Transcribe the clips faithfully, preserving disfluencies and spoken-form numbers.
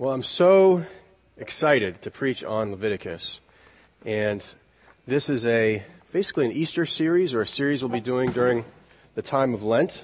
Well, I'm so excited to preach on Leviticus. And this is a basically an Easter series, or a series we'll be doing during the time of Lent.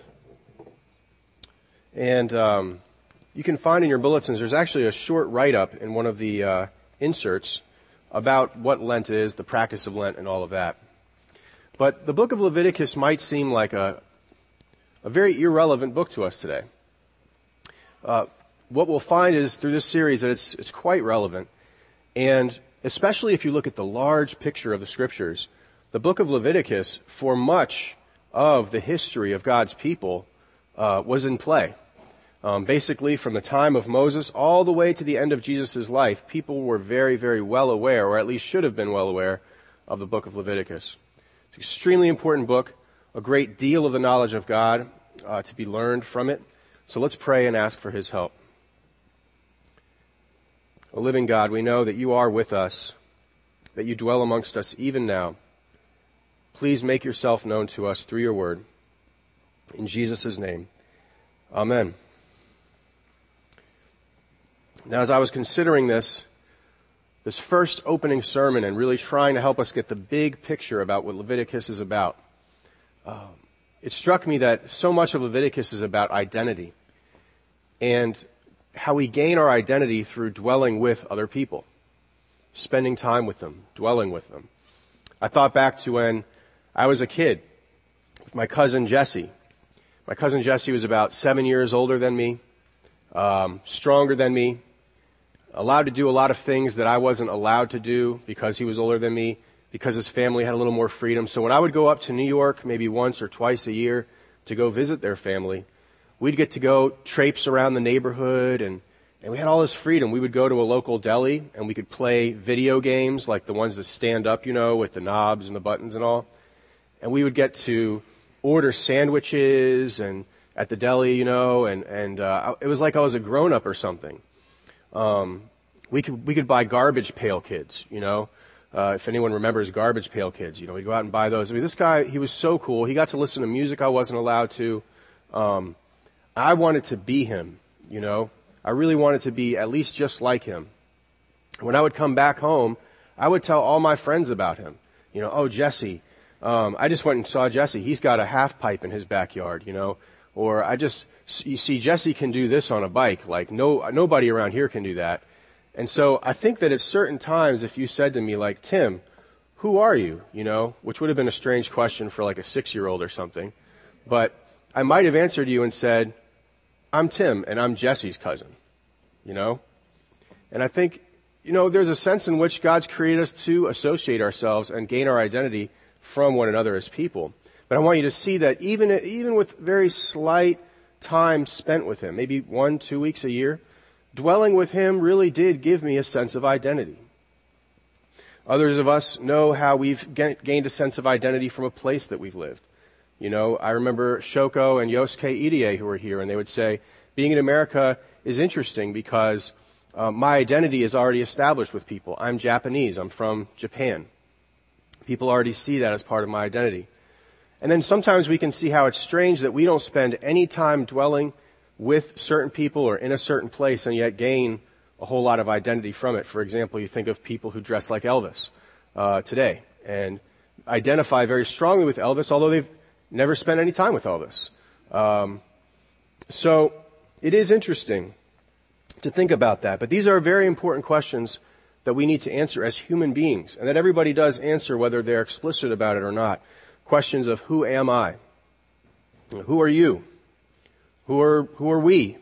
And um, you can find in your bulletins, there's actually a short write-up in one of the uh, inserts about what Lent is, the practice of Lent, and all of that. But the book of Leviticus might seem like a, a very irrelevant book to us today. Uh, what we'll find is through this series that it's, it's quite relevant. And especially if you look at the large picture of the scriptures, the book of Leviticus, for much of the history of God's people, uh, was in play. Um, basically, from the time of Moses all the way to the end of Jesus' life, people were very, very well aware, or at least should have been well aware, of the book of Leviticus. It's an extremely important book, a great deal of the knowledge of God uh, to be learned from it. So let's pray and ask for His help. O living God, we know that you are with us, that you dwell amongst us even now. Please make yourself known to us through your word. In Jesus' name, amen. Now, as I was considering this, this first opening sermon and really trying to help us get the big picture about what Leviticus is about, uh, it struck me that so much of Leviticus is about identity and how we gain our identity through dwelling with other people, spending time with them, dwelling with them. I thought back to when I was a kid with my cousin Jesse. My cousin Jesse was about seven years older than me, um, stronger than me, allowed to do a lot of things that I wasn't allowed to do because he was older than me, because his family had a little more freedom. So when I would go up to New York maybe once or twice a year to go visit their family, we'd get to go traipse around the neighborhood, and, and we had all this freedom. We would go to a local deli, and we could play video games like the ones that stand up, you know, with the knobs and the buttons and all. And we would get to order sandwiches and at the deli, you know, and, and uh, it was like I was a grown-up or something. Um, we could we could buy Garbage Pail Kids, you know, uh, if anyone remembers Garbage Pail Kids. You know, we'd go out and buy those. I mean, this guy, he was so cool. He got to listen to music I wasn't allowed to. Um I wanted to be him, you know. I really wanted to be at least just like him. When I would come back home, I would tell all my friends about him. You know, oh, Jesse, um, I just went and saw Jesse. He's got a half pipe in his backyard, you know. Or I just, you see, Jesse can do this on a bike. Like, no, nobody around here can do that. And so I think that at certain times, if you said to me, like, Tim, who are you? You know, which would have been a strange question for like a six-year-old or something. But I might have answered you and said, I'm Tim, and I'm Jesse's cousin, you know? And I think, you know, there's a sense in which God's created us to associate ourselves and gain our identity from one another as people. But I want you to see that even, even with very slight time spent with Him, maybe one, two weeks a year, dwelling with Him really did give me a sense of identity. Others of us know how we've gained a sense of identity from a place that we've lived. You know, I remember Shoko and Yosuke Idie who were here, and they would say, being in America is interesting because uh, my identity is already established with people. I'm Japanese. I'm from Japan. People already see that as part of my identity. And then sometimes we can see how it's strange that we don't spend any time dwelling with certain people or in a certain place and yet gain a whole lot of identity from it. For example, you think of people who dress like Elvis uh, today and identify very strongly with Elvis, although they've never spent any time with Elvis. Um, so it is interesting to think about that. But these are very important questions that we need to answer as human beings, and that everybody does answer whether they're explicit about it or not. Questions of who am I? Who are you? Who are, who are we?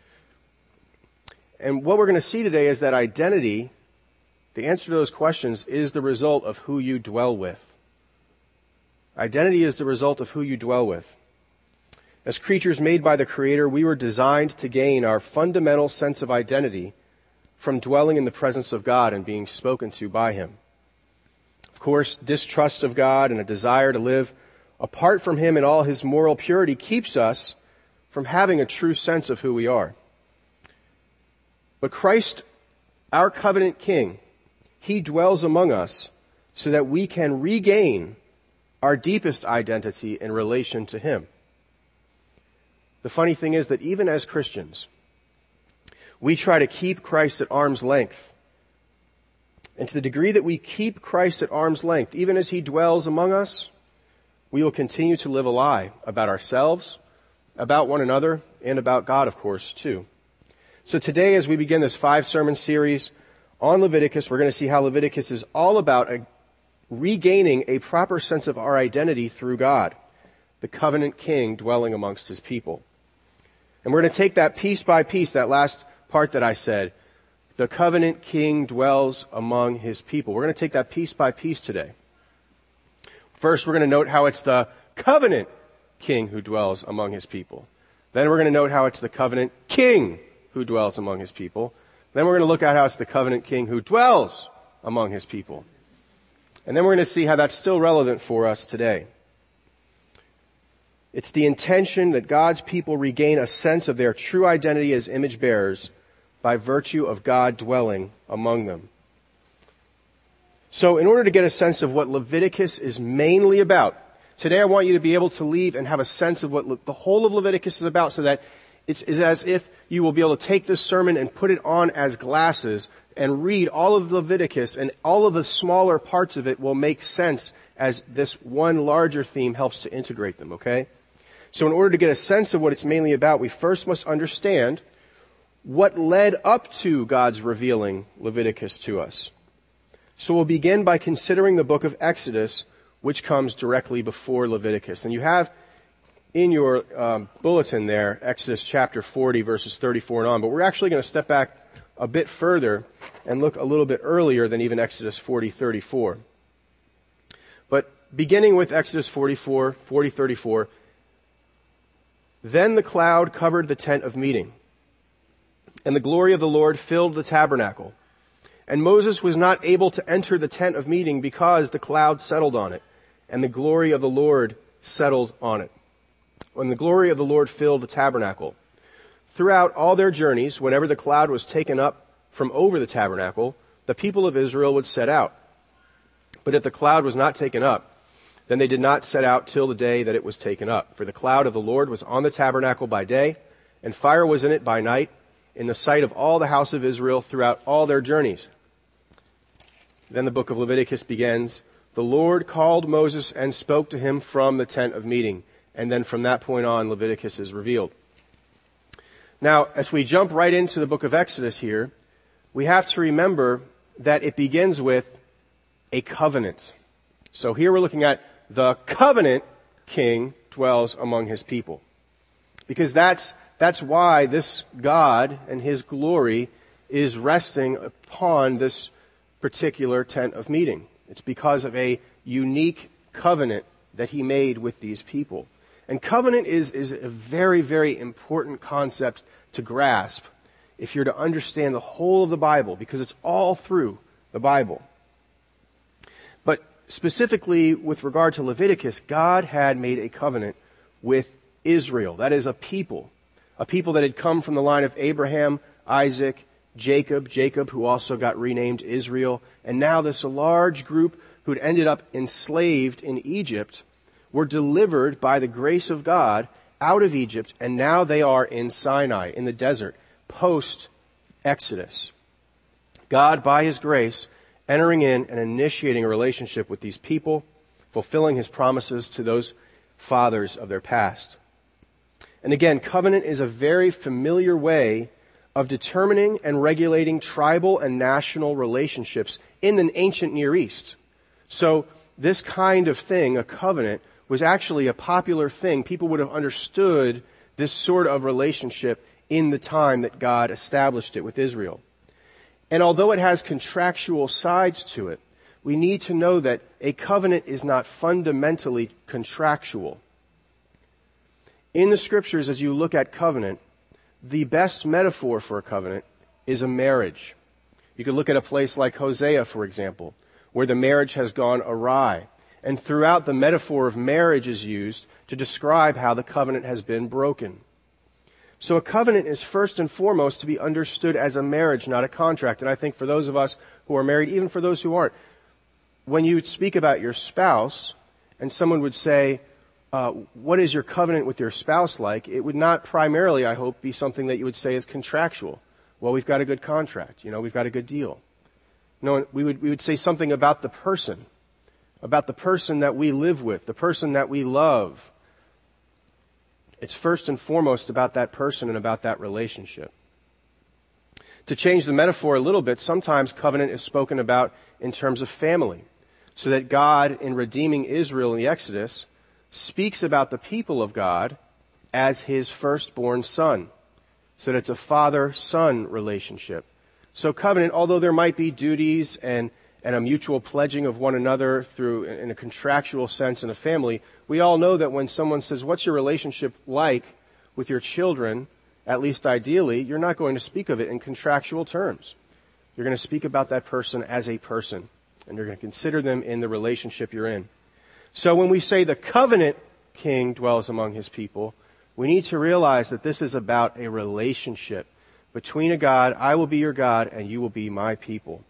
And what we're going to see today is that identity, the answer to those questions, is the result of who you dwell with. Identity is the result of who you dwell with. As creatures made by the Creator, we were designed to gain our fundamental sense of identity from dwelling in the presence of God and being spoken to by Him. Of course, distrust of God and a desire to live apart from Him in all His moral purity keeps us from having a true sense of who we are. But Christ, our covenant King, He dwells among us so that we can regain our deepest identity in relation to Him. The funny thing is that even as Christians, We try to keep Christ at arm's length. And to the degree that we keep Christ at arm's length, even as he dwells among us, we will continue to live a lie about ourselves, about one another, and about God, of course, too. So today, as we begin this five-sermon series on Leviticus, we're going to see how Leviticus is all about a, regaining a proper sense of our identity through God, the covenant king dwelling amongst his people. And we're going to take that piece by piece, that last part that I said, the covenant king dwells among his people. We're going to take that piece by piece today. First, we're going to note how it's the covenant king who dwells among his people. Then we're going to note how it's the covenant king who dwells among his people. Then we're going to look at how it's the covenant king who dwells among his people. And then we're going to see how that's still relevant for us today. It's the intention that God's people regain a sense of their true identity as image bearers by virtue of God dwelling among them. So in order to get a sense of what Leviticus is mainly about, today I want you to be able to leave and have a sense of what Le- the whole of Leviticus is about, so that it's, it's as if you will be able to take this sermon and put it on as glasses and read all of Leviticus, and all of the smaller parts of it will make sense as this one larger theme helps to integrate them, okay? So in order to get a sense of what it's mainly about, we first must understand what led up to God's revealing Leviticus to us. So we'll begin by considering the book of Exodus, which comes directly before Leviticus. And you have in your um, bulletin there, Exodus chapter forty, verses thirty-four and on. But we're actually going to step back a bit further and look a little bit earlier than even Exodus forty, thirty-four. But beginning with Exodus forty-four, forty, thirty-four, then the cloud covered the tent of meeting, and the glory of the Lord filled the tabernacle. And Moses was not able to enter the tent of meeting because the cloud settled on it, and the glory of the Lord settled on it. When the glory of the Lord filled the tabernacle. Throughout all their journeys, whenever the cloud was taken up from over the tabernacle, the people of Israel would set out. But if the cloud was not taken up, then they did not set out till the day that it was taken up. For the cloud of the Lord was on the tabernacle by day, and fire was in it by night, in the sight of all the house of Israel throughout all their journeys. Then the book of Leviticus begins. The Lord called Moses and spoke to him from the tent of meeting. And then from that point on, Leviticus is revealed. Now, as we jump right into the book of Exodus here, we have to remember that it begins with a covenant. So here we're looking at the covenant king dwells among his people. Because that's, that's why this God and his glory is resting upon this particular tent of meeting. It's because of a unique covenant that he made with these people. And covenant is, is a very, very important concept to grasp if you're to understand the whole of the Bible, because it's all through the Bible. But specifically with regard to Leviticus, God had made a covenant with Israel. That is a people, a people that had come from the line of Abraham, Isaac, Jacob, Jacob who also got renamed Israel, and now this large group who'd ended up enslaved in Egypt were delivered by the grace of God out of Egypt, and now they are in Sinai, in the desert, post-Exodus. God, by his grace, entering in and initiating a relationship with these people, fulfilling his promises to those fathers of their past. And again, covenant is a very familiar way of determining and regulating tribal and national relationships in the ancient Near East. So this kind of thing, a covenant, was actually a popular thing. People would have understood this sort of relationship in the time that God established it with Israel. And although it has contractual sides to it, we need to know that a covenant is not fundamentally contractual. In the scriptures, as you look at covenant, the best metaphor for a covenant is a marriage. You could look at a place like Hosea, for example, where the marriage has gone awry. And throughout, the metaphor of marriage is used to describe how the covenant has been broken. So a covenant is first and foremost to be understood as a marriage, not a contract. And I think for those of us who are married, even for those who aren't, when you speak about your spouse and someone would say, uh, what is your covenant with your spouse like? It would not primarily, I hope, be something that you would say is contractual. Well, we've got a good contract. You know, we've got a good deal. No, we would, we would say something about the person, about the person that we live with, the person that we love. It's first and foremost about that person and about that relationship. To change the metaphor a little bit, sometimes covenant is spoken about in terms of family, so that God, in redeeming Israel in the Exodus, speaks about the people of God as his firstborn son, so that it's a father-son relationship. So covenant, although there might be duties and, and a mutual pledging of one another through, in a contractual sense in a family, we all know that when someone says, what's your relationship like with your children, at least ideally, you're not going to speak of it in contractual terms. You're going to speak about that person as a person, and you're going to consider them in the relationship you're in. So when we say the covenant king dwells among his people, we need to realize that this is about a relationship between a God. I will be your God, and you will be my people.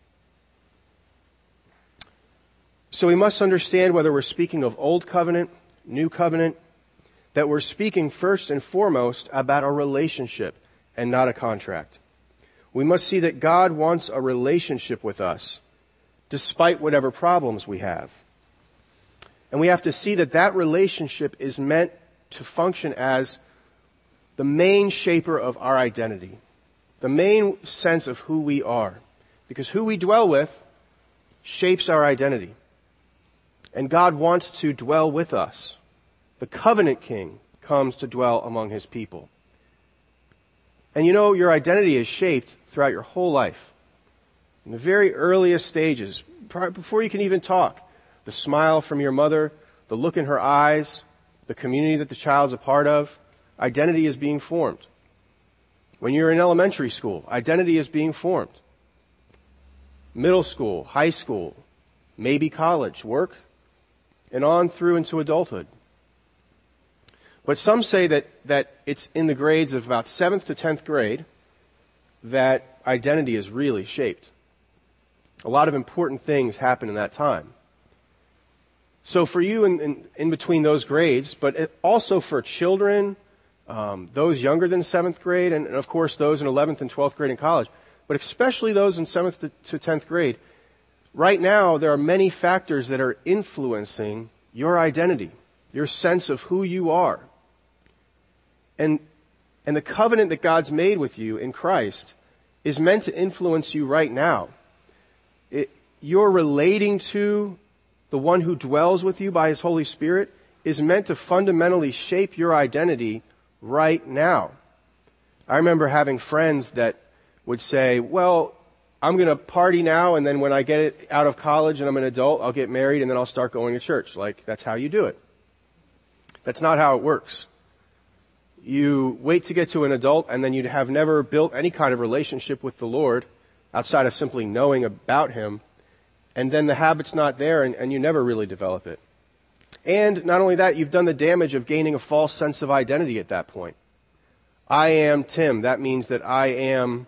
So we must understand whether we're speaking of old covenant, new covenant, that we're speaking first and foremost about a relationship and not a contract. We must see that God wants a relationship with us, despite whatever problems we have. And we have to see that that relationship is meant to function as the main shaper of our identity, the main sense of who we are. Because who we dwell with shapes our identity. And God wants to dwell with us. The covenant king comes to dwell among his people. And you know, your identity is shaped throughout your whole life. In the very earliest stages, before you can even talk, the smile from your mother, the look in her eyes, the community that the child's a part of, identity is being formed. When you're in elementary school, identity is being formed. Middle school, high school, maybe college, work, and on through into adulthood. But some say that, that it's in the grades of about seventh to tenth grade that identity is really shaped. A lot of important things happen in that time. So for you in, in, in between those grades, but it, also for children, um, those younger than seventh grade, and, and of course those in eleventh and twelfth grade in college, but especially those in seventh to, to tenth grade, right now there are many factors that are influencing your identity, your sense of who you are. And, and the covenant that God's made with you in Christ is meant to influence you right now. It, you're relating to the one who dwells with you by his Holy Spirit is meant to fundamentally shape your identity right now. I remember having friends that would say, well, I'm going to party now, and then when I get it out of college and I'm an adult, I'll get married and then I'll start going to church. Like, that's how you do it. That's not how it works. You wait to get to an adult, and then you'd have never built any kind of relationship with the Lord outside of simply knowing about him. And then the habit's not there, and, and you never really develop it. And not only that, you've done the damage of gaining a false sense of identity at that point. I am Tim. That means that I am,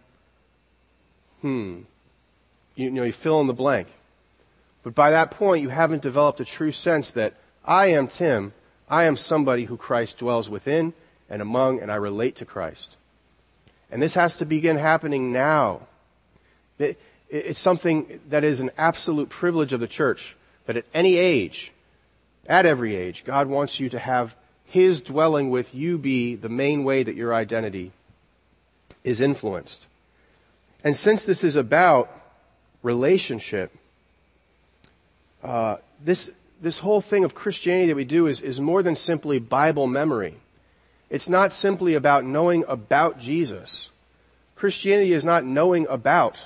hmm, you, you know, you fill in the blank. But by that point, you haven't developed a true sense that I am Tim. I am somebody who Christ dwells within and among, and I relate to Christ. And this has to begin happening now. It, It's something that is an absolute privilege of the church, that at any age, at every age, God wants you to have his dwelling with you be the main way that your identity is influenced. And since this is about relationship, uh, this this whole thing of Christianity that we do is, is more than simply Bible memory. It's not simply about knowing about Jesus. Christianity is not knowing about.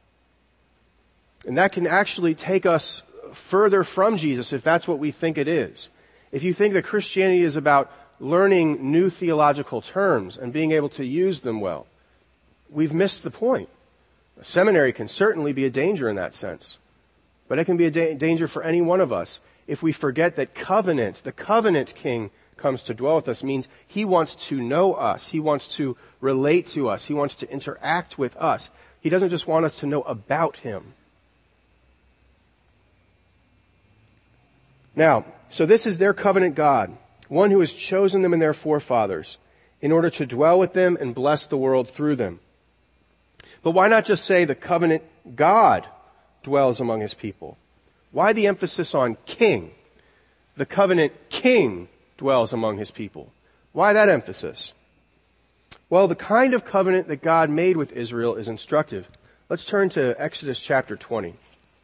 And that can actually take us further from Jesus if that's what we think it is. If you think that Christianity is about learning new theological terms and being able to use them well, we've missed the point. A seminary can certainly be a danger in that sense. But it can be a da- danger for any one of us if we forget that covenant, the covenant king comes to dwell with us, means he wants to know us. He wants to relate to us. He wants to interact with us. He doesn't just want us to know about him. Now, so this is their covenant God, one who has chosen them and their forefathers in order to dwell with them and bless the world through them. But why not just say the covenant God dwells among his people? Why the emphasis on king? The covenant king dwells among his people. Why that emphasis? Well, the kind of covenant that God made with Israel is instructive. Let's turn to Exodus chapter twenty.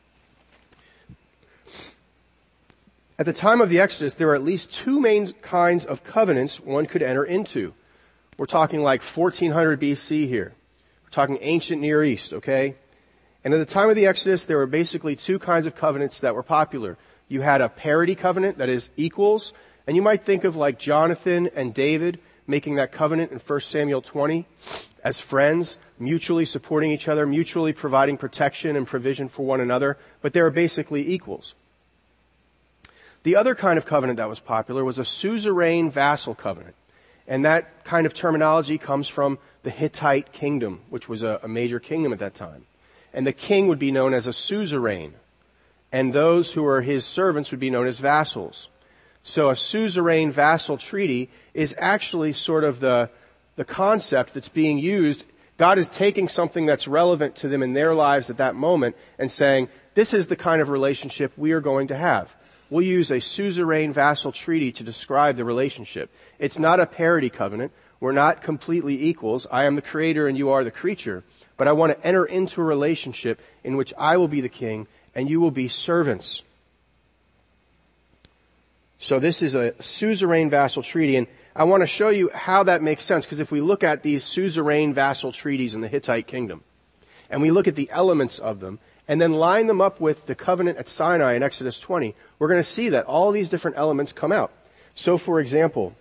At the time of the Exodus, there were at least two main kinds of covenants one could enter into. We're talking like fourteen hundred B C here. We're talking ancient Near East, okay? And at the time of the Exodus, there were basically two kinds of covenants that were popular. You had a parity covenant, that is equals, and you might think of like Jonathan and David making that covenant in First Samuel twenty as friends, mutually supporting each other, mutually providing protection and provision for one another, but they were basically equals. The other kind of covenant that was popular was a suzerain vassal covenant. And that kind of terminology comes from the Hittite kingdom, which was a, a major kingdom at that time. And the king would be known as a suzerain. And those who were his servants would be known as vassals. So a suzerain vassal treaty is actually sort of the, the concept that's being used. God is taking something that's relevant to them in their lives at that moment and saying, this is the kind of relationship we are going to have. We'll use a suzerain vassal treaty to describe the relationship. It's not a parity covenant. We're not completely equals. I am the creator and you are the creature. But I want to enter into a relationship in which I will be the king and you will be servants. So this is a suzerain vassal treaty, and I want to show you how that makes sense, because if we look at these suzerain vassal treaties in the Hittite kingdom, and we look at the elements of them, and then line them up with the covenant at Sinai in Exodus twenty, we're going to see that all these different elements come out. So, for example,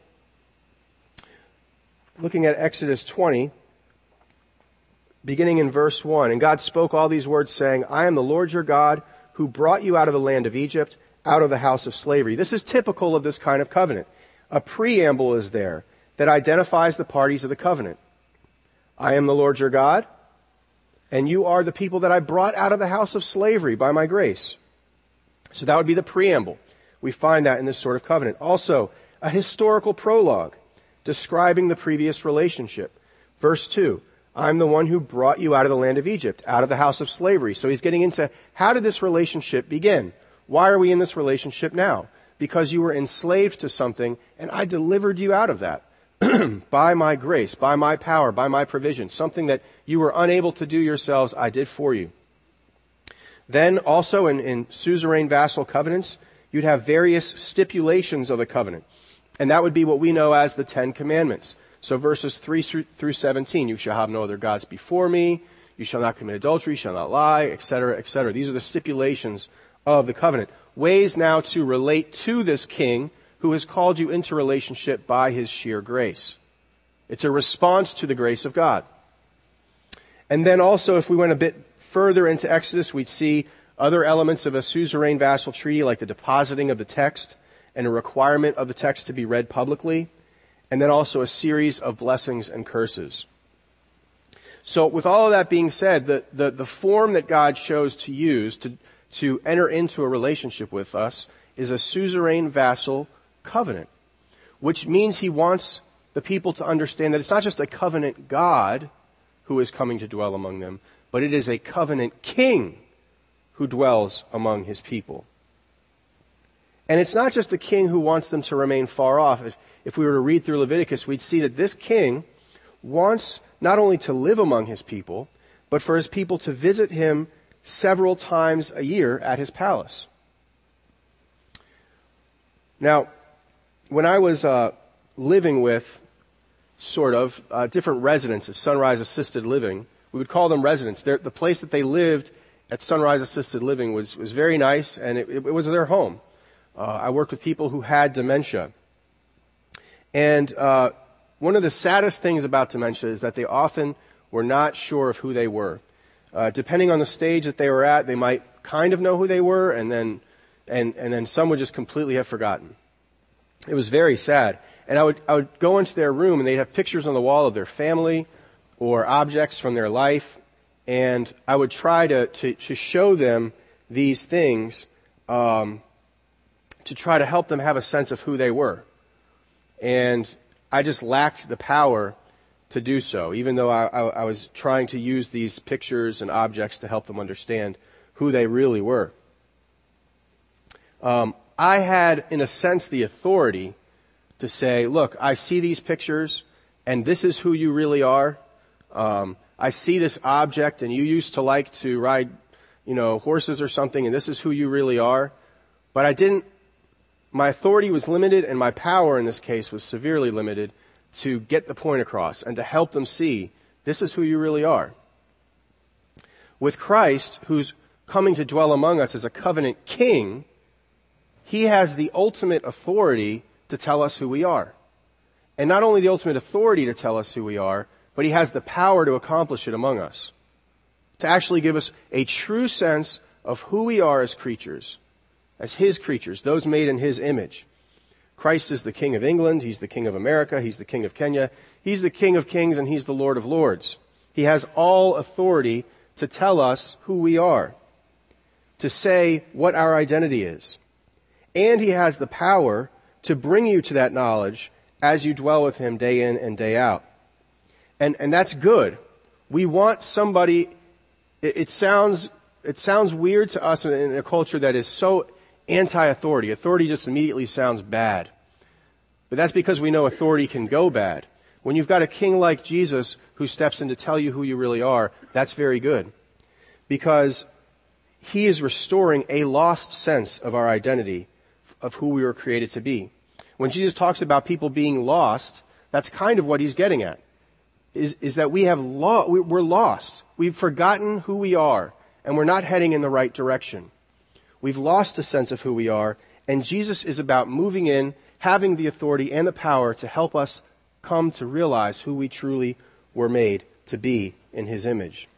looking at Exodus twenty, beginning in verse one, and God spoke all these words, saying, I am the Lord your God, who brought you out of the land of Egypt, out of the house of slavery. This is typical of this kind of covenant. A preamble is there that identifies the parties of the covenant. I am the Lord your God, and you are the people that I brought out of the house of slavery by my grace. So that would be the preamble. We find that in this sort of covenant. Also, a historical prologue describing the previous relationship. Verse two, I'm the one who brought you out of the land of Egypt, out of the house of slavery. So he's getting into how did this relationship begin? Why are we in this relationship now? Because you were enslaved to something, and I delivered you out of that. By my grace, by my power, by my provision. Something that you were unable to do yourselves, I did for you. Then also in, in suzerain vassal covenants, you'd have various stipulations of the covenant. And that would be what we know as the Ten Commandments. So verses three through seventeen, you shall have no other gods before me, you shall not commit adultery, you shall not lie, et cetera, et cetera. These are the stipulations of the covenant. Ways now to relate to this king who has called you into relationship by his sheer grace. It's a response to the grace of God. And then also, if we went a bit further into Exodus, we'd see other elements of a suzerain vassal treaty, like the depositing of the text and a requirement of the text to be read publicly, and then also a series of blessings and curses. So with all of that being said, the, the, the form that God chose to use to, to enter into a relationship with us is a suzerain vassal covenant, which means he wants the people to understand that it's not just a covenant God who is coming to dwell among them, but it is a covenant king who dwells among his people. And it's not just the king who wants them to remain far off. If, if we were to read through Leviticus, we'd see that this king wants not only to live among his people, but for his people to visit him several times a year at his palace. Now, when I was uh, living with sort of uh, different residents at Sunrise Assisted Living, we would call them residents. They're, the place that they lived at Sunrise Assisted Living was, was very nice, and it, it was their home. Uh, I worked with people who had dementia. And uh, one of the saddest things about dementia is that they often were not sure of who they were. Uh, depending on the stage that they were at, they might kind of know who they were, and then and, and then some would just completely have forgotten. It was very sad. And I would I would go into their room, and they'd have pictures on the wall of their family or objects from their life, and I would try to, to, to show them these things um, to try to help them have a sense of who they were. And I just lacked the power to do so, even though I, I, I was trying to use these pictures and objects to help them understand who they really were. Um, I had, in a sense, the authority to say, look, I see these pictures, and this is who you really are. Um, I see this object, and you used to like to ride, you know, horses or something, and this is who you really are. But I didn't, my authority was limited, and my power in this case was severely limited to get the point across and to help them see this is who you really are. With Christ, who's coming to dwell among us as a covenant king, he has the ultimate authority to tell us who we are. And not only the ultimate authority to tell us who we are, but he has the power to accomplish it among us. To actually give us a true sense of who we are as creatures, as his creatures, those made in his image. Christ is the King of England, he's the King of America, he's the King of Kenya, he's the King of Kings, and he's the Lord of Lords. He has all authority to tell us who we are, to say what our identity is. And he has the power to bring you to that knowledge as you dwell with him day in and day out. And, and that's good. We want somebody, it, it sounds, it sounds weird to us in, in a culture that is so anti-authority. Authority just immediately sounds bad. But that's because we know authority can go bad. When you've got a king like Jesus who steps in to tell you who you really are, that's very good. Because he is restoring a lost sense of our identity, of who we were created to be. When Jesus talks about people being lost, that's kind of what he's getting at. Is, is that we have lo- we're lost. We've forgotten who we are, and we're not heading in the right direction. We've lost a sense of who we are, and Jesus is about moving in, having the authority and the power to help us come to realize who we truly were made to be in his image.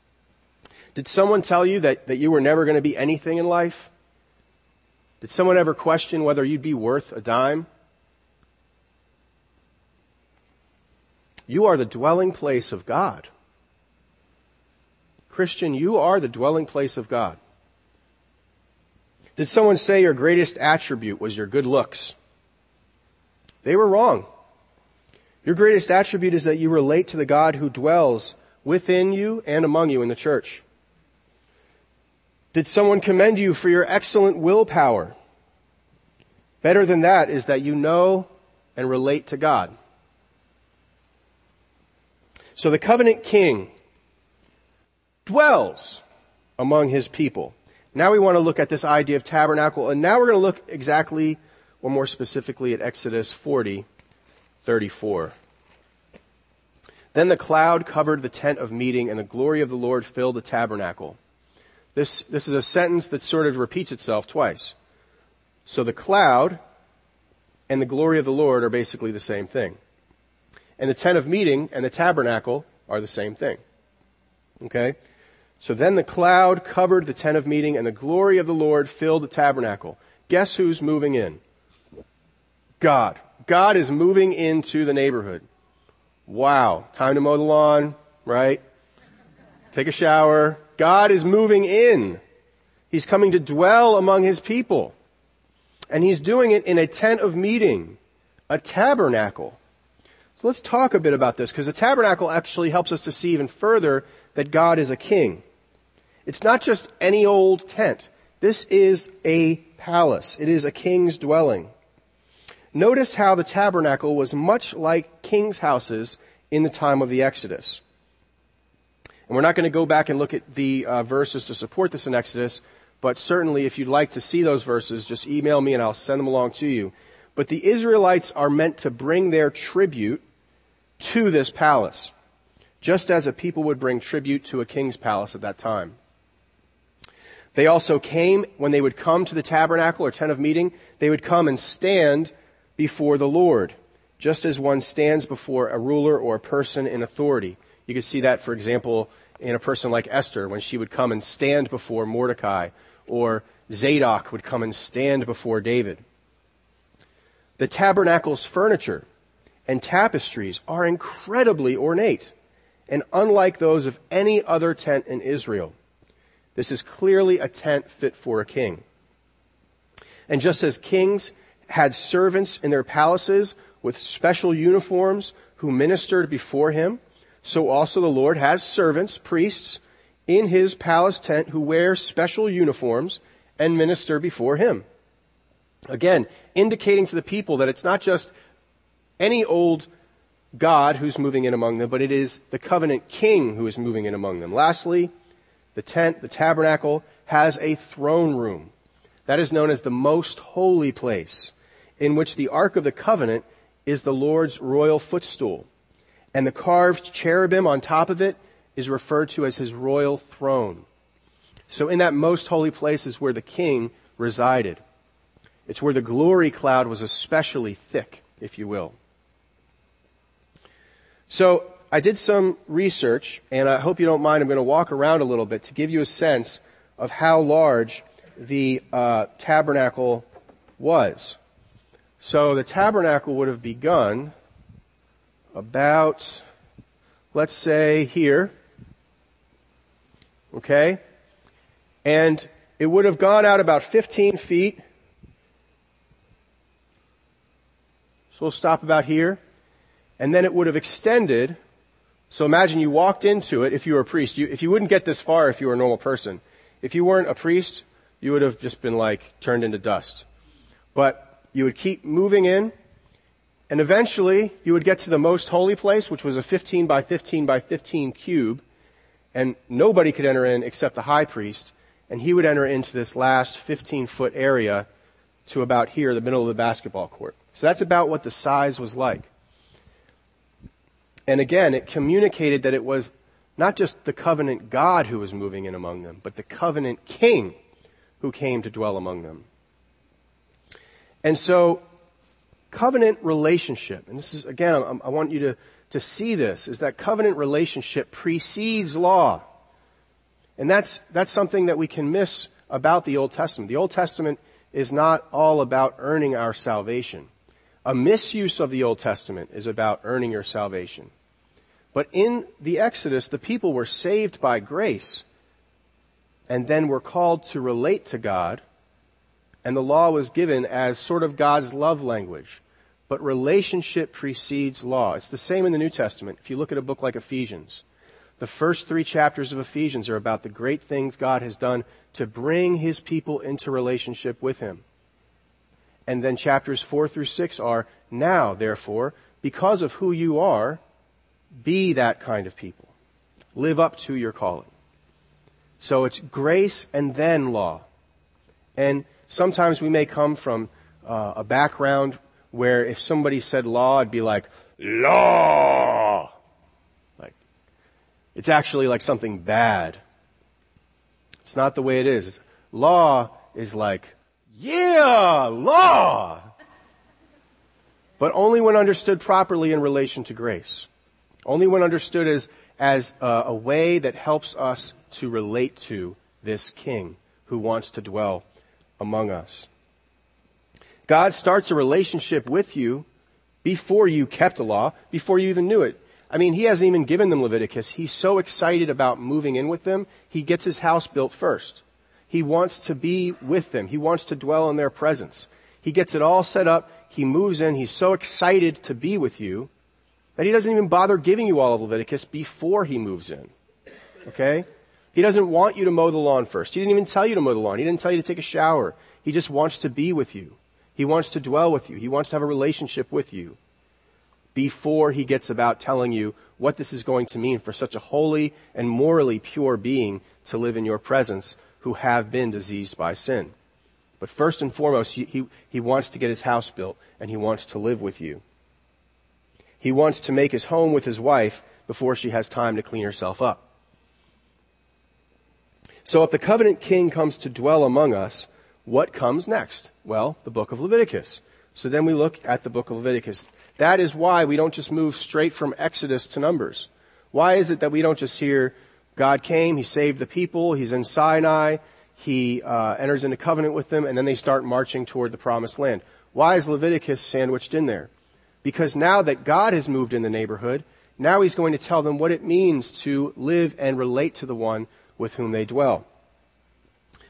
Did someone tell you that, that you were never going to be anything in life? Did someone ever question whether you'd be worth a dime? You are the dwelling place of God. Christian, you are the dwelling place of God. Did someone say your greatest attribute was your good looks? They were wrong. Your greatest attribute is that you relate to the God who dwells within you and among you in the church. Did someone commend you for your excellent willpower? Better than that is that you know and relate to God. So the covenant king dwells among his people. Now we want to look at this idea of tabernacle, and now we're going to look exactly, or more specifically, at Exodus forty, thirty-four. Then the cloud covered the tent of meeting, and the glory of the Lord filled the tabernacle. This, this is a sentence that sort of repeats itself twice. So the cloud and the glory of the Lord are basically the same thing. And the tent of meeting and the tabernacle are the same thing. Okay? So then the cloud covered the tent of meeting, and the glory of the Lord filled the tabernacle. Guess who's moving in? God. God is moving into the neighborhood. Wow. Time to mow the lawn, right? Take a shower. God is moving in. He's coming to dwell among his people. And he's doing it in a tent of meeting, a tabernacle. So let's talk a bit about this, because the tabernacle actually helps us to see even further that God is a king. It's not just any old tent. This is a palace. It is a king's dwelling. Notice how the tabernacle was much like king's houses in the time of the Exodus. And we're not going to go back and look at the uh, verses to support this in Exodus, but certainly if you'd like to see those verses, just email me and I'll send them along to you. But the Israelites are meant to bring their tribute to this palace, just as a people would bring tribute to a king's palace at that time. They also came, when they would come to the tabernacle or tent of meeting, they would come and stand before the Lord, just as one stands before a ruler or a person in authority. You could see that, for example, in a person like Esther, when she would come and stand before Mordecai, or Zadok would come and stand before David. The tabernacle's furniture and tapestries are incredibly ornate and unlike those of any other tent in Israel. This is clearly a tent fit for a king. And just as kings had servants in their palaces with special uniforms, who ministered before him, so also the Lord has servants, priests, in his palace tent who wear special uniforms and minister before him. Again, indicating to the people that it's not just any old God who's moving in among them, but it is the covenant king who is moving in among them. Lastly, the tent, the tabernacle, has a throne room. That is known as the most holy place, in which the Ark of the Covenant is the Lord's royal footstool. And the carved cherubim on top of it is referred to as his royal throne. So in that most holy place is where the king resided. It's where the glory cloud was especially thick, if you will. So I did some research, and I hope you don't mind. I'm going to walk around a little bit to give you a sense of how large the uh, tabernacle was. So the tabernacle would have begun about, let's say, here. Okay? And it would have gone out about fifteen feet. So we'll stop about here. And then it would have extended. So imagine you walked into it if you were a priest. You, if you wouldn't get this far if you were a normal person. If you weren't a priest, you would have just been like turned into dust. But you would keep moving in. And eventually you would get to the most holy place, which was a fifteen by fifteen by fifteen cube. And nobody could enter in except the high priest. And he would enter into this last fifteen foot area to about here, the middle of the basketball court. So that's about what the size was like. And again, it communicated that it was not just the covenant God who was moving in among them, but the covenant king who came to dwell among them. And so, covenant relationship, and this is, again, I, I want you to, to see this, is that covenant relationship precedes law. And that's, that's something that we can miss about the Old Testament. The Old Testament is not all about earning our salvation. A misuse of the Old Testament is about earning your salvation. But in the Exodus, the people were saved by grace and then were called to relate to God, and the law was given as sort of God's love language. But relationship precedes law. It's the same in the New Testament. If you look at a book like Ephesians, the first three chapters of Ephesians are about the great things God has done to bring his people into relationship with him. And then chapters four through six are, now, therefore, because of who you are, be that kind of people. Live up to your calling. So it's grace and then law. And sometimes we may come from uh, a background where if somebody said law, it'd be like, law! Like, it's actually like something bad. It's not the way it is. It's, law is like, yeah, law! But only when understood properly in relation to grace. Only when understood as, as a, a way that helps us to relate to this king who wants to dwell among us. God starts a relationship with you before you kept a law, before you even knew it. I mean, he hasn't even given them Leviticus. He's so excited about moving in with them, he gets his house built first. He wants to be with them. He wants to dwell in their presence. He gets it all set up. He moves in. He's so excited to be with you that he doesn't even bother giving you all of Leviticus before he moves in. Okay? He doesn't want you to mow the lawn first. He didn't even tell you to mow the lawn. He didn't tell you to take a shower. He just wants to be with you. He wants to dwell with you. He wants to have a relationship with you before he gets about telling you what this is going to mean for such a holy and morally pure being to live in your presence who have been diseased by sin. But first and foremost, he, he, he wants to get his house built, and he wants to live with you. He wants to make his home with his wife before she has time to clean herself up. So if the covenant king comes to dwell among us, what comes next? Well, the book of Leviticus. So then we look at the book of Leviticus. That is why we don't just move straight from Exodus to Numbers. Why is it that we don't just hear God came, he saved the people, he's in Sinai, he uh, enters into covenant with them, and then they start marching toward the promised land? Why is Leviticus sandwiched in there? Because now that God has moved in the neighborhood, now he's going to tell them what it means to live and relate to the one with whom they dwell.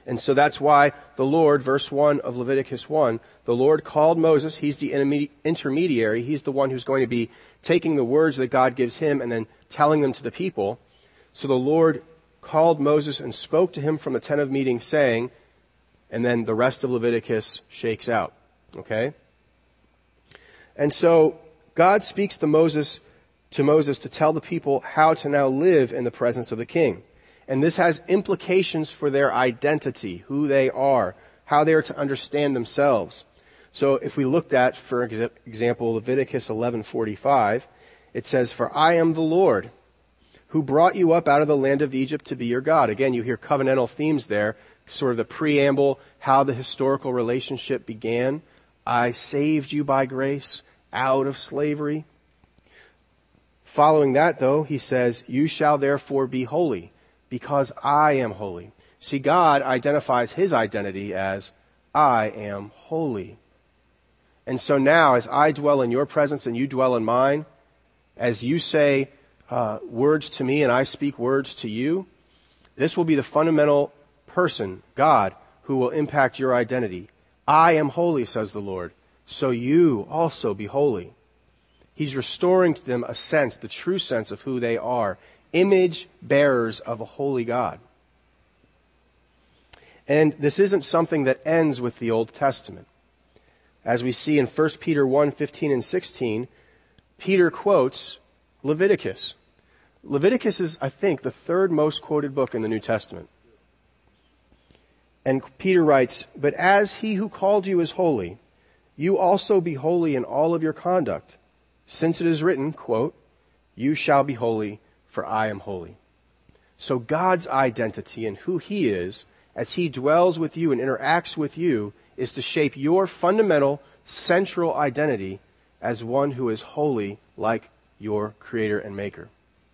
And so that's why the Lord, verse one of Leviticus one, the Lord called Moses. He's the intermediary. He's the one who's going to be taking the words that God gives him and then telling them to the people. So the Lord called Moses and spoke to him from the tent of meeting, saying, and then the rest of Leviticus shakes out. Okay? And so God speaks to Moses, to Moses to tell the people how to now live in the presence of the king. And this has implications for their identity, who they are, how they are to understand themselves. So if we looked at, for example, Leviticus eleven forty-five, it says, "For I am the Lord, who brought you up out of the land of Egypt to be your God." Again, you hear covenantal themes there, sort of the preamble, how the historical relationship began. I saved you by grace out of slavery. Following that, though, he says, "You shall therefore be holy, because I am holy." See, God identifies his identity as, I am holy. And so now, as I dwell in your presence and you dwell in mine, as you say uh, words to me and I speak words to you, this will be the fundamental person, God, who will impact your identity. I am holy, says the Lord, so you also be holy. He's restoring to them a sense, the true sense of who they are, image bearers of a holy God. And this isn't something that ends with the Old Testament. As we see in First Peter one, fifteen and sixteen, Peter quotes Leviticus. Leviticus is, I think, the third most quoted book in the New Testament. And Peter writes, "But as he who called you is holy, you also be holy in all of your conduct, since it is written," quote, "You shall be holy, for I am holy." So God's identity and who he is, as he dwells with you and interacts with you, is to shape your fundamental, central identity as one who is holy like your Creator and Maker.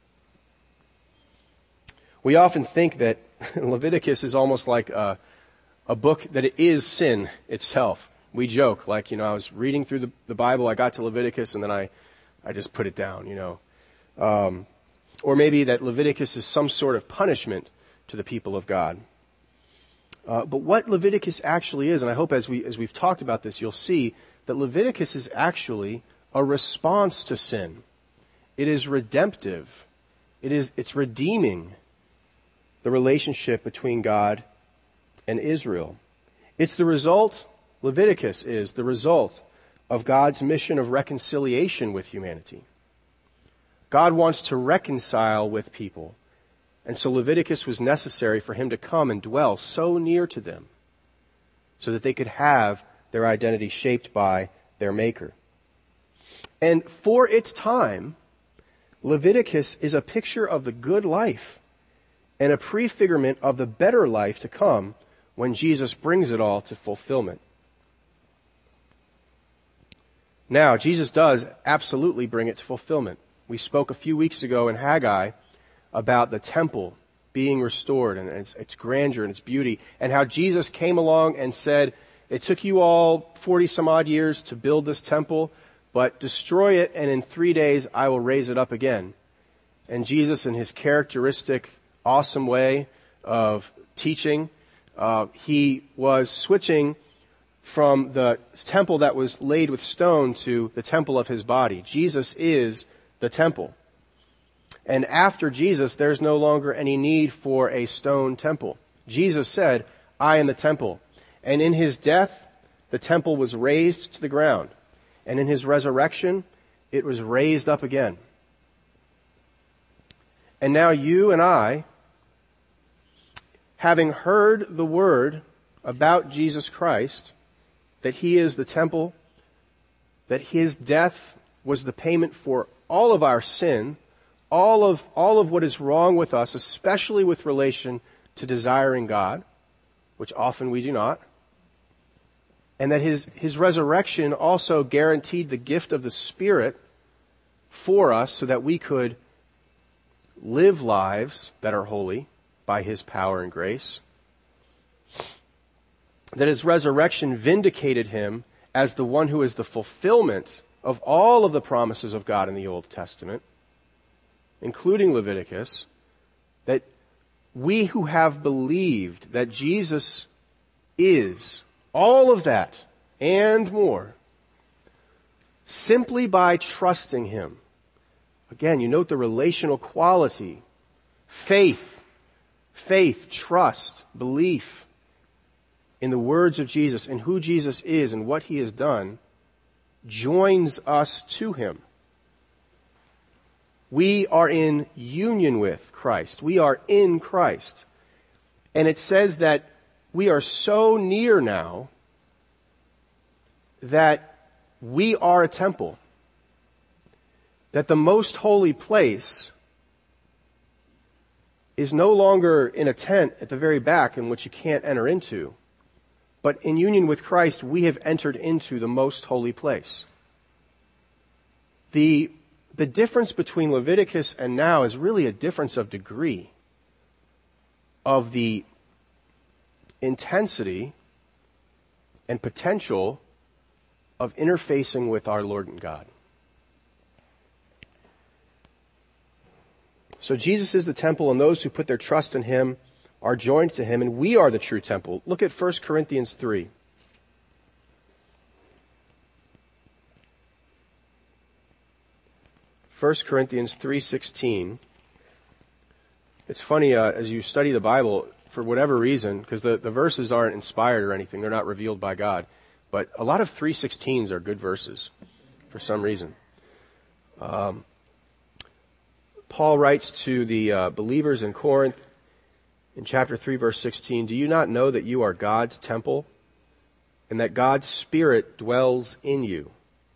We often think that Leviticus is almost like a, a book that it is sin itself. We joke, like, you know, I was reading through the, the Bible, I got to Leviticus, and then I, I just put it down, you know. Um, or maybe that Leviticus is some sort of punishment to the people of God. Uh, but what Leviticus actually is, and I hope as we as we've talked about this, you'll see that Leviticus is actually a response to sin. It is redemptive. It is it's redeeming the relationship between God and Israel. It's the result. Leviticus is the result of God's mission of reconciliation with humanity. God wants to reconcile with people. And so Leviticus was necessary for him to come and dwell so near to them so that they could have their identity shaped by their Maker. And for its time, Leviticus is a picture of the good life and a prefigurement of the better life to come when Jesus brings it all to fulfillment. Now, Jesus does absolutely bring it to fulfillment. We spoke a few weeks ago in Haggai about the temple being restored and its, its grandeur and its beauty, and how Jesus came along and said, it took you all forty some odd years to build this temple, but destroy it and in three days I will raise it up again. And Jesus, in his characteristic, awesome way of teaching, uh, he was switching from the temple that was laid with stone to the temple of his body. Jesus is the temple. And after Jesus, there's no longer any need for a stone temple. Jesus said, I am the temple. And in his death, the temple was razed to the ground. And in his resurrection, it was raised up again. And now you and I, having heard the word about Jesus Christ, that he is the temple, that his death was the payment for all of our sin, all of, all of what is wrong with us, especially with relation to desiring God, which often we do not, and that his, his resurrection also guaranteed the gift of the Spirit for us so that we could live lives that are holy by his power and grace, that his resurrection vindicated him as the one who is the fulfillment of all of the promises of God in the Old Testament, including Leviticus, that we who have believed that Jesus is all of that and more, simply by trusting him. Again, you note the relational quality. Faith, faith, trust, belief in the words of Jesus and who Jesus is and what he has done joins us to him. We are in union with Christ. We are in Christ. And it says that we are so near now that we are a temple. That the most holy place is no longer in a tent at the very back in which you can't enter into. But in union with Christ, we have entered into the most holy place. The The difference between Leviticus and now is really a difference of degree of the intensity and potential of interfacing with our Lord and God. So Jesus is the temple, and those who put their trust in him are joined to him, and we are the true temple. Look at First Corinthians three. First Corinthians three sixteen. It's funny, uh, as you study the Bible, for whatever reason, because the, the verses aren't inspired or anything, they're not revealed by God, but a lot of three sixteens are good verses for some reason. Um, Paul writes to the uh, believers in Corinth in chapter three, verse sixteen, "Do you not know that you are God's temple and that God's Spirit dwells in you?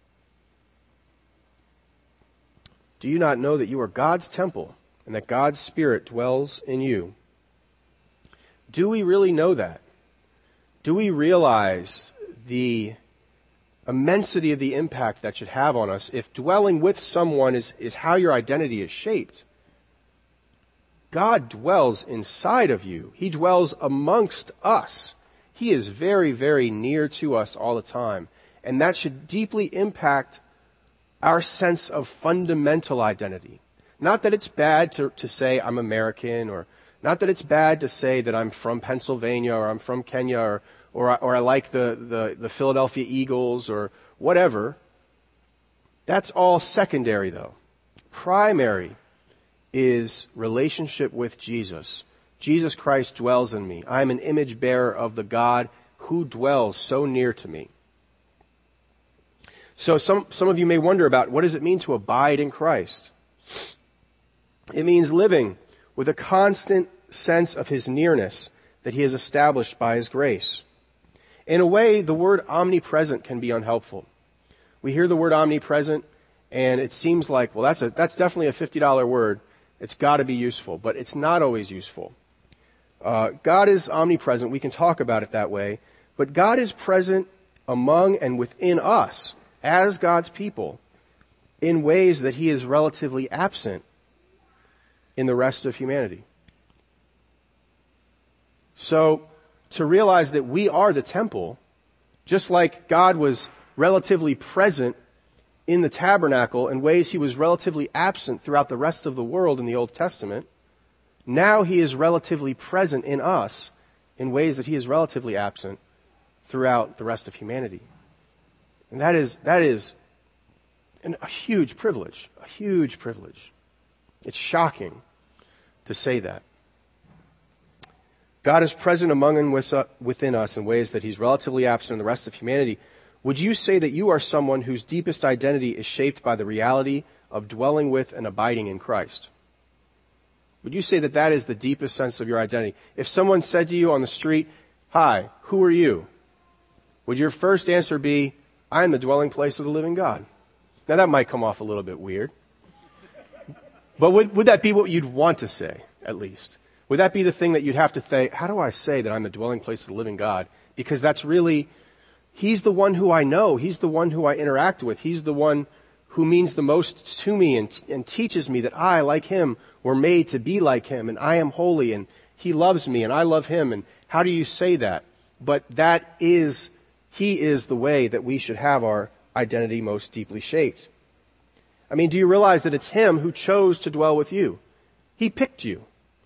Do you not know that you are God's temple and that God's Spirit dwells in you?" Do we really know that? Do we realize the immensity of the impact that should have on us if dwelling with someone is, is how your identity is shaped? God dwells inside of you. He dwells amongst us. He is very, very near to us all the time. And that should deeply impact our sense of fundamental identity. Not that it's bad to, to say I'm American, or not that it's bad to say that I'm from Pennsylvania, or I'm from Kenya, or or I, or I like the, the, the Philadelphia Eagles, or whatever. That's all secondary, though. Primary is relationship with Jesus. Jesus Christ dwells in me. I am an image bearer of the God who dwells so near to me. So some, some of you may wonder about, what does it mean to abide in Christ? It means living with a constant sense of his nearness that he has established by his grace. In a way, the word omnipresent can be unhelpful. We hear the word omnipresent, and it seems like, well, that's a, that's definitely a fifty dollar word. It's got to be useful, but it's not always useful. Uh, God is omnipresent. We can talk about it that way. But God is present among and within us as God's people in ways that he is relatively absent in the rest of humanity. So, to realize that we are the temple, just like God was relatively present in the tabernacle in ways he was relatively absent throughout the rest of the world in the Old Testament, now he is relatively present in us in ways that he is relatively absent throughout the rest of humanity. And that is, that is an, a huge privilege, a huge privilege. It's shocking to say that. God is present among and within us in ways that he's relatively absent in the rest of humanity. Would you say that you are someone whose deepest identity is shaped by the reality of dwelling with and abiding in Christ? Would you say that that is the deepest sense of your identity? If someone said to you on the street, "Hi, who are you?" would your first answer be, "I am the dwelling place of the living God"? Now that might come off a little bit weird. But would, would that be what you'd want to say, at least? Would that be the thing that you'd have to say, how do I say that I'm the dwelling place of the living God? Because that's really, he's the one who I know. He's the one who I interact with. He's the one who means the most to me and, and teaches me that I, like him, were made to be like him, and I am holy, and he loves me, and I love him. And how do you say that? But that is, he is the way that we should have our identity most deeply shaped. I mean, do you realize that it's him who chose to dwell with you? He picked you.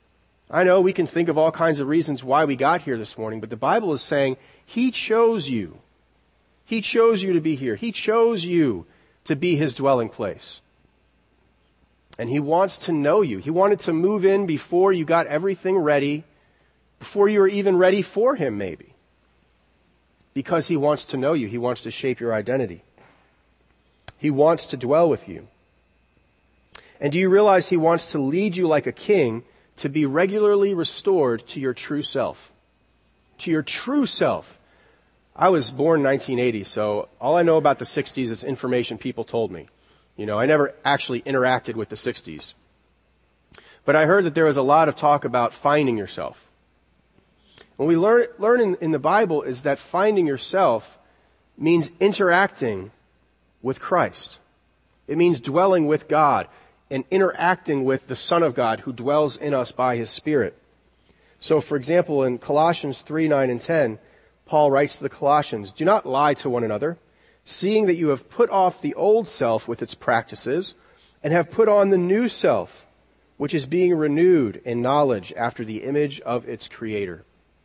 I know we can think of all kinds of reasons why we got here this morning, but the Bible is saying He chose you. He chose you to be here. He chose you to be His dwelling place. And He wants to know you. He wanted to move in before you got everything ready, before you were even ready for Him, maybe. Because He wants to know you. He wants to shape your identity. He wants to dwell with you. And do you realize He wants to lead you like a king to be regularly restored to your true self? To your true self. I was born in nineteen eighty, so all I know about the sixties is information people told me. You know, I never actually interacted with the sixties. But I heard that there was a lot of talk about finding yourself. What we learn, learn in, in the Bible is that finding yourself means interacting with Christ. It means dwelling with God and interacting with the Son of God who dwells in us by His Spirit. So, for example, in Colossians three, nine, and ten, Paul writes to the Colossians, "Do not lie to one another, seeing that you have put off the old self with its practices, and have put on the new self, which is being renewed in knowledge after the image of its Creator."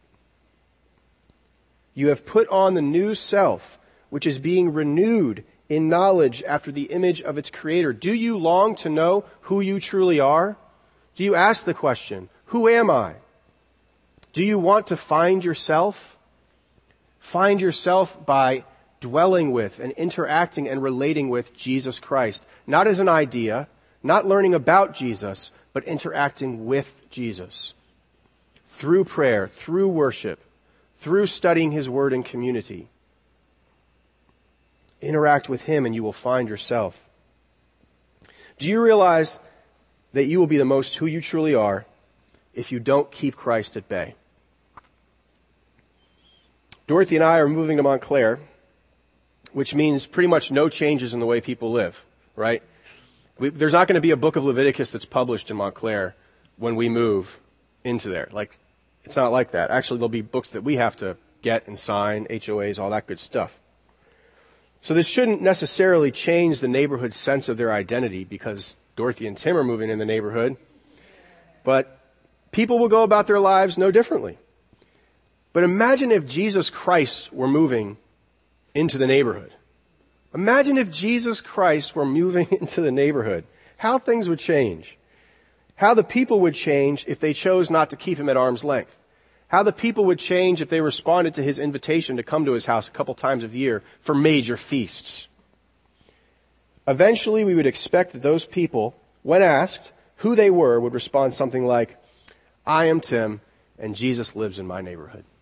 You have put on the new self, which is being renewed in knowledge after the image of its Creator. Do you long to know who you truly are? Do you ask the question, who am I? Do you want to find yourself? Find yourself by dwelling with and interacting and relating with Jesus Christ. Not as an idea, not learning about Jesus, but interacting with Jesus. Through prayer, through worship, through studying His Word in community. Interact with Him and you will find yourself. Do you realize that you will be the most who you truly are if you don't keep Christ at bay? Dorothy and I are moving to Montclair, which means pretty much no changes in the way people live, right? We, there's not going to be a book of Leviticus that's published in Montclair when we move into there. Like, it's not like that. Actually, there'll be books that we have to get and sign, H O As, all that good stuff. So this shouldn't necessarily change the neighborhood's sense of their identity because Dorothy and Tim are moving in the neighborhood. But people will go about their lives no differently. But imagine if Jesus Christ were moving into the neighborhood. Imagine if Jesus Christ were moving into the neighborhood. How things would change. How the people would change if they chose not to keep Him at arm's length. How the people would change if they responded to His invitation to come to His house a couple times a year for major feasts. Eventually, we would expect that those people, when asked who they were, would respond something like, "I am Tim, and Jesus lives in my neighborhood."